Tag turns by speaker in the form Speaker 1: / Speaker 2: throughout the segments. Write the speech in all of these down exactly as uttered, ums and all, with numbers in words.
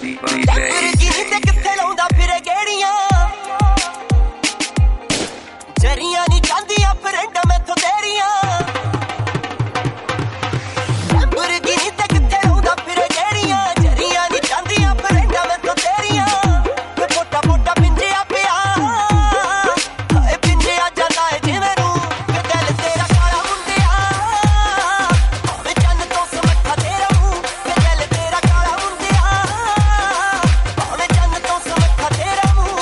Speaker 1: किथे लाउंदा फिरे गेड़ियां जरियां नी चांदियां friend मैथों तेरियां Lamborghini ते किथे लाउंदा फिरे गेड़ियां जरियां नी चांदियां फ्रेंड मैथों तेरियां वे पोटा पोटा पिंजिया पिया हाय पिंजिया जांदा है जिवें नूं वे दिल तेरा काला मुंडिया भावें चन्न तो समझा तेरा मूंह वे दिल तेरा काला मुंडिया भावें चन्न तो समझा तेरा मूंह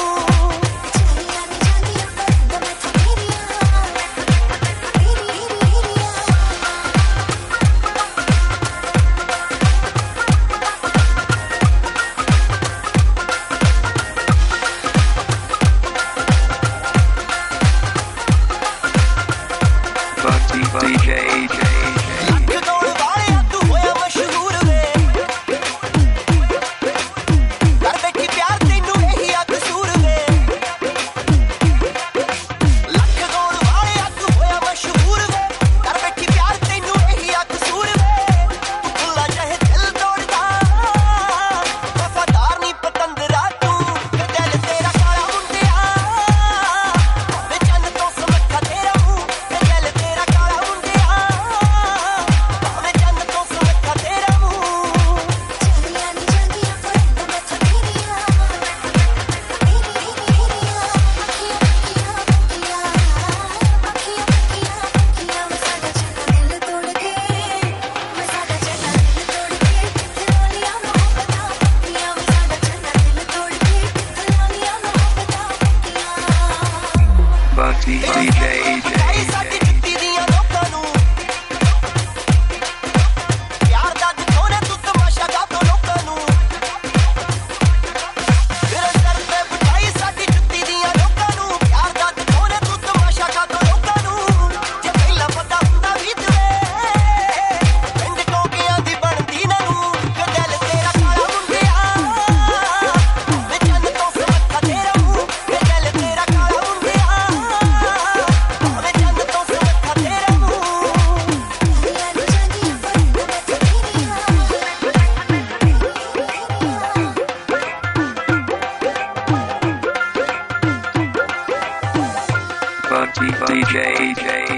Speaker 2: D J
Speaker 1: ਲੱਖ ਦੌੜ ਵਾਲਿਆ ਤੂੰ ਹੋਇਆ ਮਸ਼ਹੂਰ ਵੇ ਘਰ ਬੈਠੀ ਪਿਆਰ ਤੈਨੂੰ ਇਹੀ ਆ ਕਸੂਰ ਵੇ ਲੱਖ ਦੌੜ ਵਾਲਿਆ ਤੂੰ ਹੋਇਆ ਮਸ਼ਹੂਰ ਵੇ ਘਰ ਬੈਠੀ ਪਿਆਰ ਤੈਨੂੰ ਇਹੀ ਆ ਕਸੂਰ ਵੇ ਤੂੰ ਭੁੱਲਾ ਚਾਹੇ ਦਿਲ ਤੋੜਦਾ ਵਫਾਦਾਰ ਨਹੀਂ ਪਤੰਦਰਾ ਤੂੰ ਵੇ ਦਿਲ ਤੇਰਾ ਕਾਲਾ ਮੁੰਡਿਆ ਭਾਵੇਂ ਚੰਨ ਤੋਂ ਸਮੱਖਾ ਤੇਰਾ ਮੂੰਹ ਵੇ ਦਿਲ ਤੇਰਾ ਕਾਲਾ ਮੁੰਡਿਆ ਭਾਵੇਂ ਚੰਨ ਤੋਂ ਸਮੱਖਾ ਤੇਰਾ ਮੂੰਹ
Speaker 2: Bugsy D J
Speaker 1: ਆਈ ਸਾਡੀ ਜੁੱਤੀ ਦੀਆਂ ਲੋਕਾਂ ਨੂੰ ਪਿਆਰ ਦਾ ਦਿਖਾਉਣਾ ਤੂੰ ਤਮਾਸ਼ਾ ਗਾ ਦੋ ਲੋਕਾਂ ਨੂੰ ਤੇਰੇ ਸਰ ਤੇ ਬਿਠਾਈ ਸਾਡੀ ਜੁੱਤੀ ਦੀਆਂ ਲੋਕਾਂ ਨੂੰ ਪਿਆਰ ਦਾ ਦਿਖਾਉਣਾ ਤੂੰ ਤਮਾਸ਼ਾ ਗਾ ਦੋ ਲੋਕਾਂ ਨੂੰ ਜੇ ਪਹਿਲਾਂ ਪਤਾ ਹੁੰਦਾ ਵੀ ਤਵੇ ਪਿੰਡ ਕੋਕਿਆਂ ਦੀ ਬਣਦੀ ਨਾ ਨੂੰ ਕਿ ਦਿਲ ਤੇਰਾ ਕਾਲਾ ਮੁੰਡਿਆ ਵੇ ਚੰਨ ਤੋਂ ਸਮੱਖਾ ਤੇਰਾ ਮੂੰਹ ਵੇ ਦਿਲ ਤੇਰਾ ਕਾਲਾ ਮੁੰਡਿਆ ਭਾਵੇਂ ਚੰਨ ਤੋਂ ਸਮੱਖਾ ਤੇਰਾ ਮੂੰਹ
Speaker 2: Bugsy D J